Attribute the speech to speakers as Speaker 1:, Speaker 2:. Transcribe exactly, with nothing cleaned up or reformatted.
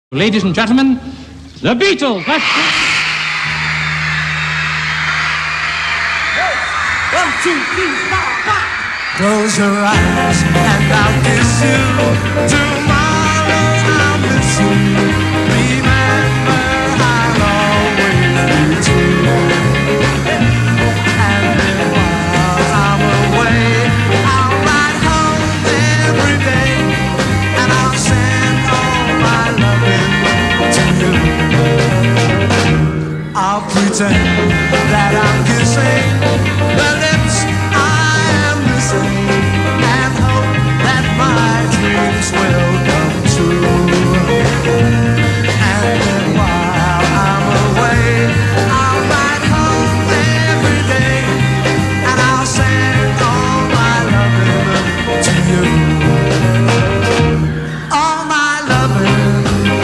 Speaker 1: Ladies and gentlemen, the Beatles. Let's...
Speaker 2: One, two, three, four, five.
Speaker 3: Close your eyes and I'll kiss you. Tomorrow I'll miss you. Remember, I'll always be true. And then while I'm away, I'll ride home every day, and I'll send all my loving to you. I'll pretend